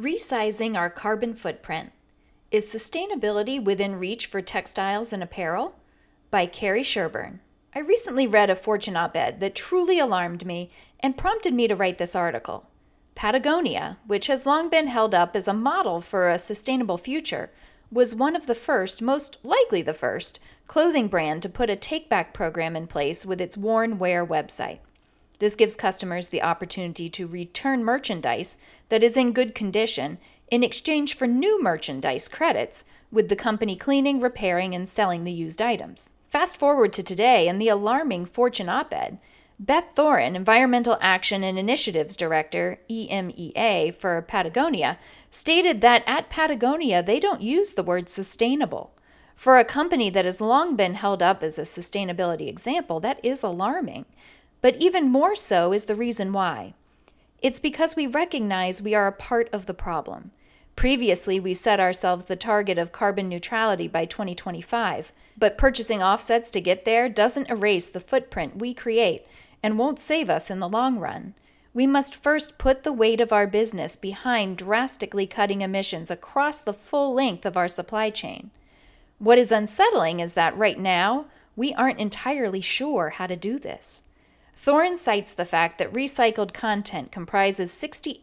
Resizing our carbon footprint. Is sustainability within reach for textiles and apparel? By Carrie Sherburne. I recently read a Fortune op-ed that truly alarmed me and prompted me to write this article. Patagonia, which has long been held up as a model for a sustainable future, was one of the first, most likely the first, clothing brand to put a take-back program in place with its Worn Wear website. This gives customers the opportunity to return merchandise that is in good condition in exchange for new merchandise credits, with the company cleaning, repairing, and selling the used items. Fast forward to today and the alarming Fortune op-ed. Beth Thoren, Environmental Action and Initiatives Director, EMEA, for Patagonia, stated that at Patagonia they don't use the word sustainable. For a company that has long been held up as a sustainability example, that is alarming. But even more so is the reason why. It's because we recognize we are a part of the problem. Previously, we set ourselves the target of carbon neutrality by 2025, but purchasing offsets to get there doesn't erase the footprint we create and won't save us in the long run. We must first put the weight of our business behind drastically cutting emissions across the full length of our supply chain. What is unsettling is that right now, we aren't entirely sure how to do this. Thoren cites the fact that recycled content comprises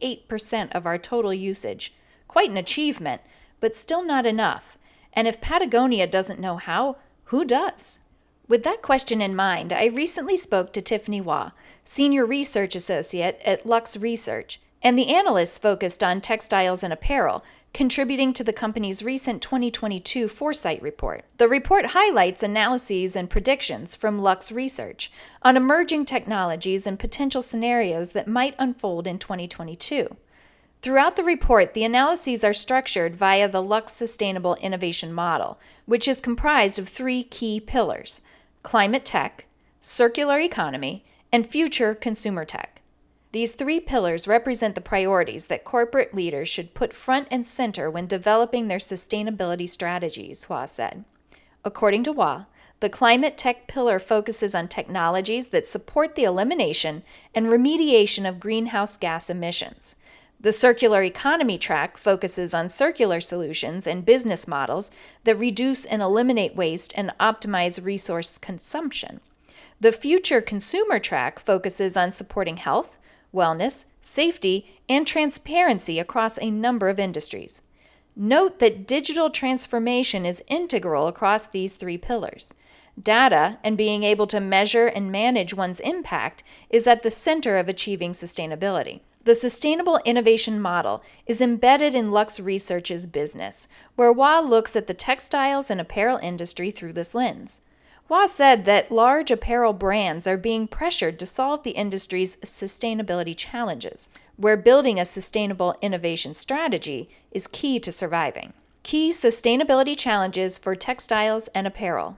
68% of our total usage. Quite an achievement, but still not enough. And if Patagonia doesn't know how, who does? With that question in mind, I recently spoke to Tiffany Waugh, Senior Research Associate at Lux Research, and the analysts focused on textiles and apparel, contributing to the company's recent 2022 Foresight Report. The report highlights analyses and predictions from Lux Research on emerging technologies and potential scenarios that might unfold in 2022. Throughout the report, the analyses are structured via the Lux Sustainable Innovation Model, which is comprised of three key pillars: climate tech, circular economy, and future consumer tech. These three pillars represent the priorities that corporate leaders should put front and center when developing their sustainability strategies, Waugh said. According to Waugh, the climate tech pillar focuses on technologies that support the elimination and remediation of greenhouse gas emissions. The circular economy track focuses on circular solutions and business models that reduce and eliminate waste and optimize resource consumption. The future consumer track focuses on supporting health, wellness, safety, and transparency across a number of industries. Note that digital transformation is integral across these three pillars. Data and being able to measure and manage one's impact is at the center of achieving sustainability. The Sustainable Innovation Model is embedded in Lux Research's business, where Waugh looks at the textiles and apparel industry through this lens. Waugh said that large apparel brands are being pressured to solve the industry's sustainability challenges, where building a sustainable innovation strategy is key to surviving. Key sustainability challenges for textiles and apparel.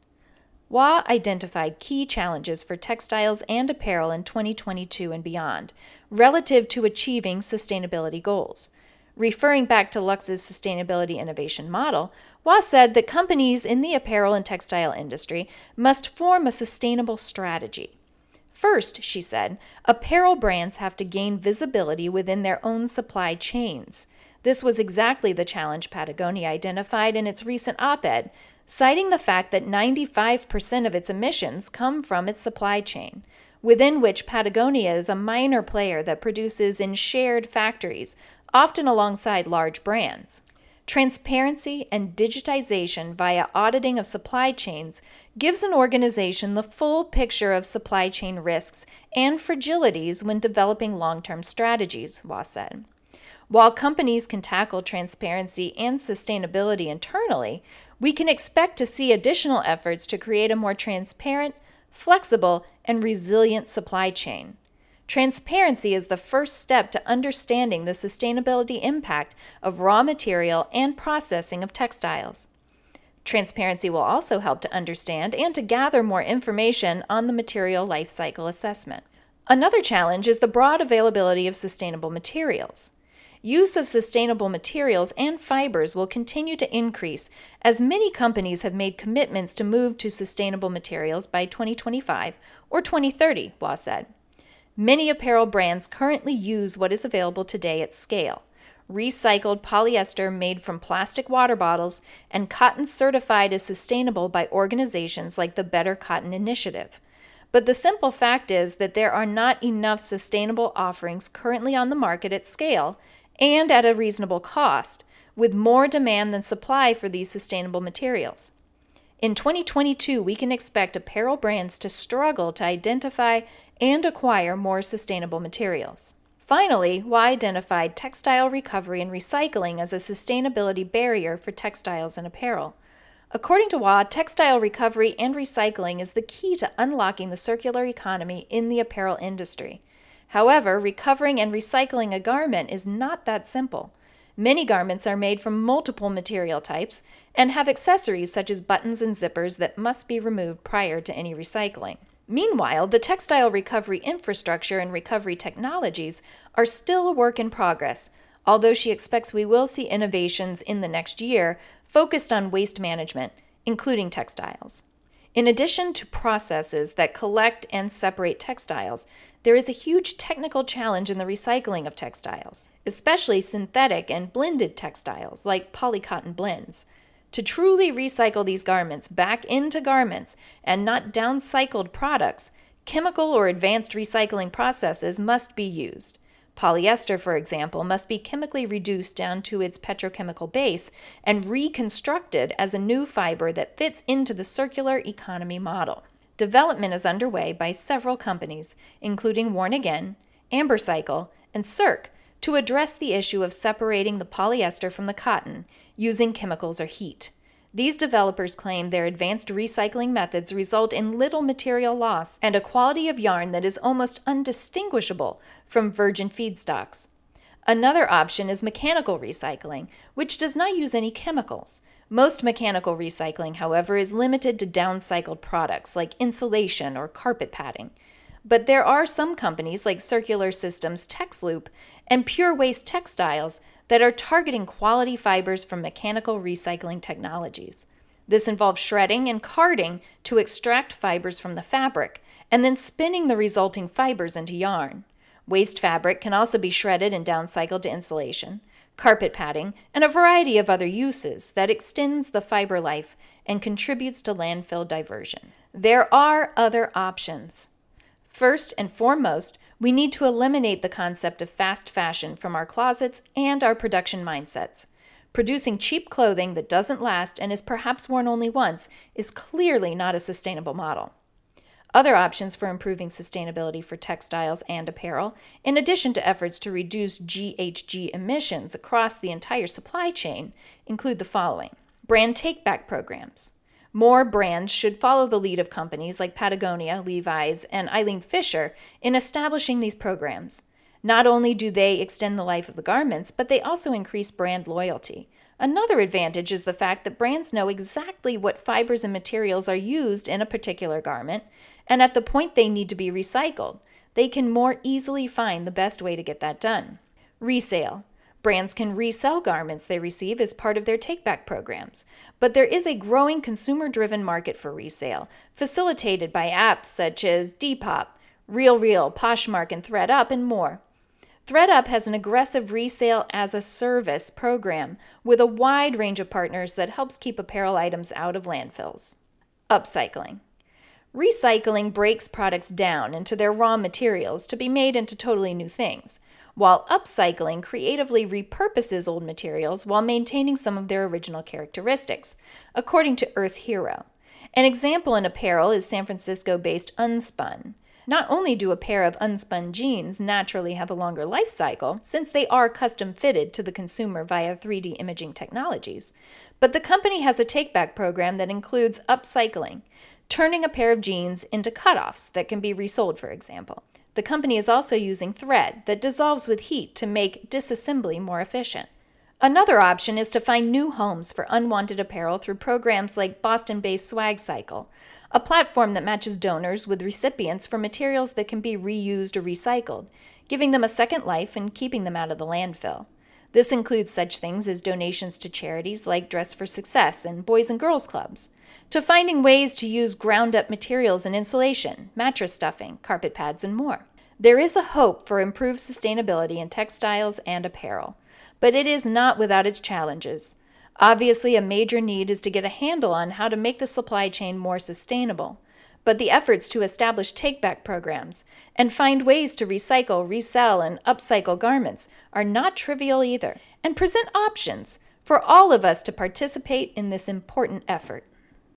Waugh identified key challenges for textiles and apparel in 2022 and beyond, relative to achieving sustainability goals. Referring back to Lux's Sustainability Innovation Model, Waugh said that companies in the apparel and textile industry must form a sustainable strategy. First, she said, apparel brands have to gain visibility within their own supply chains. This was exactly the challenge Patagonia identified in its recent op-ed, citing the fact that 95% of its emissions come from its supply chain, within which Patagonia is a minor player that produces in shared factories, often alongside large brands. Transparency and digitization via auditing of supply chains gives an organization the full picture of supply chain risks and fragilities when developing long-term strategies, Waugh said. While companies can tackle transparency and sustainability internally, we can expect to see additional efforts to create a more transparent, flexible, and resilient supply chain. Transparency is the first step to understanding the sustainability impact of raw material and processing of textiles. Transparency will also help to understand and to gather more information on the material life cycle assessment. Another challenge is the broad availability of sustainable materials. Use of sustainable materials and fibers will continue to increase as many companies have made commitments to move to sustainable materials by 2025 or 2030, Waugh said. Many apparel brands currently use what is available today at scale. recycled polyester made from plastic water bottles, and cotton certified as sustainable by organizations like the Better Cotton Initiative. But the simple fact is that there are not enough sustainable offerings currently on the market at scale and at a reasonable cost, with more demand than supply for these sustainable materials. In 2022, we can expect apparel brands to struggle to identify and acquire more sustainable materials. Finally, WA identified textile recovery and recycling as a sustainability barrier for textiles and apparel. According to WA, textile recovery and recycling is the key to unlocking the circular economy in the apparel industry. However, recovering and recycling a garment is not that simple. Many garments are made from multiple material types and have accessories such as buttons and zippers that must be removed prior to any recycling. Meanwhile, the textile recovery infrastructure and recovery technologies are still a work in progress, although she expects we will see innovations in the next year focused on waste management, including textiles. In addition to processes that collect and separate textiles, there is a huge technical challenge in the recycling of textiles, especially synthetic and blended textiles like polycotton blends. To truly recycle these garments back into garments and not downcycled products, chemical or advanced recycling processes must be used. Polyester, for example, must be chemically reduced down to its petrochemical base and reconstructed as a new fiber that fits into the circular economy model. Development is underway by several companies, including Worn Again, Ambercycle, and Cirque, to address the issue of separating the polyester from the cotton using chemicals or heat. These developers claim their advanced recycling methods result in little material loss and a quality of yarn that is almost undistinguishable from virgin feedstocks. Another option is mechanical recycling, which does not use any chemicals. Most mechanical recycling, however, is limited to downcycled products like insulation or carpet padding. But there are some companies like Circular Systems TexLoop and Pure Waste Textiles that are targeting quality fibers from mechanical recycling technologies. This involves shredding and carding to extract fibers from the fabric and then spinning the resulting fibers into yarn. Waste fabric can also be shredded and downcycled to insulation, carpet padding, and a variety of other uses that extends the fiber life and contributes to landfill diversion. There are other options. First and foremost, we need to eliminate the concept of fast fashion from our closets and our production mindsets. Producing cheap clothing that doesn't last and is perhaps worn only once is clearly not a sustainable model. Other options for improving sustainability for textiles and apparel, in addition to efforts to reduce GHG emissions across the entire supply chain, include the following. Brand take-back programs. More brands should follow the lead of companies like Patagonia, Levi's, and Eileen Fisher in establishing these programs. Not only do they extend the life of the garments, but they also increase brand loyalty. Another advantage is the fact that brands know exactly what fibers and materials are used in a particular garment, and at the point they need to be recycled, they can more easily find the best way to get that done. Resale. Brands can resell garments they receive as part of their take-back programs, but there is a growing consumer-driven market for resale, facilitated by apps such as Depop, RealReal, Poshmark, and ThredUp, and more. ThredUp has an aggressive resale-as-a-service program with a wide range of partners that helps keep apparel items out of landfills. Upcycling. Recycling breaks products down into their raw materials to be made into totally new things, while upcycling creatively repurposes old materials while maintaining some of their original characteristics, according to Earth Hero. An example in apparel is San Francisco-based Unspun. Not only do a pair of unspun jeans naturally have a longer life cycle, since they are custom-fitted to the consumer via 3D imaging technologies, but the company has a take-back program that includes upcycling, turning a pair of jeans into cutoffs that can be resold, for example. The company is also using thread that dissolves with heat to make disassembly more efficient. Another option is to find new homes for unwanted apparel through programs like Boston-based Swag Cycle, a platform that matches donors with recipients for materials that can be reused or recycled, giving them a second life and keeping them out of the landfill. This includes such things as donations to charities like Dress for Success and Boys and Girls Clubs, to finding ways to use ground-up materials in insulation, mattress stuffing, carpet pads, and more. There is a hope for improved sustainability in textiles and apparel, but it is not without its challenges. Obviously, a major need is to get a handle on how to make the supply chain more sustainable. But the efforts to establish take-back programs and find ways to recycle, resell, and upcycle garments are not trivial either, and present options for all of us to participate in this important effort.